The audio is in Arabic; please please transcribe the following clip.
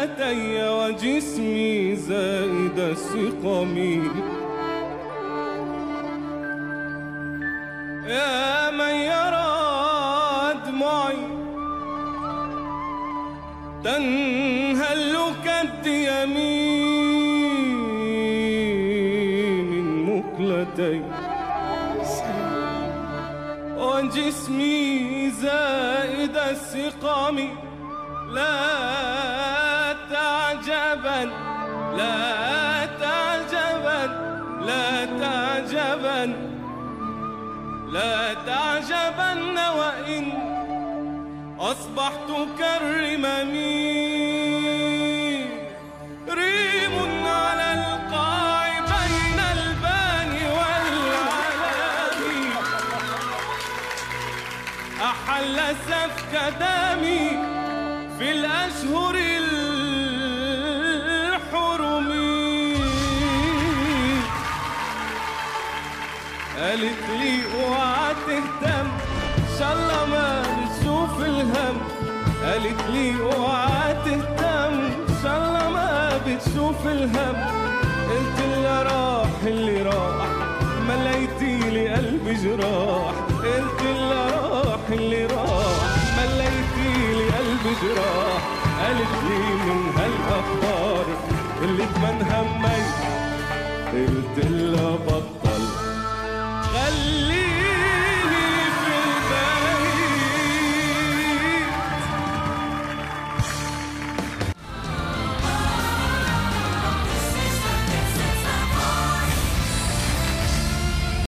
مقلتي وجسمي زائد السقم. يا من يرى دموعي تنهل كالديم من مقلتي وجسمي زائد السقام. لا تعجبا لا تعجبا لا تعجبا لا تعجبن وإن أصبحت كالرمم. ريم على القاع بين البان والعلام أحل سفك دمي في الأشهر الحرم. قالت لي اوعى تهتم ان شاء الله ما بتشوف الهم. قالت لي اوعى تهتم ان شاء الله ما بتشوف الهم. قلت لها راح اللي راح مليتي لي قلبي جراح. قلت لها راح اللي راح مليتي لي قلبي جراح. قالت لي من هالاخبار اللي كمان همي. قلت لها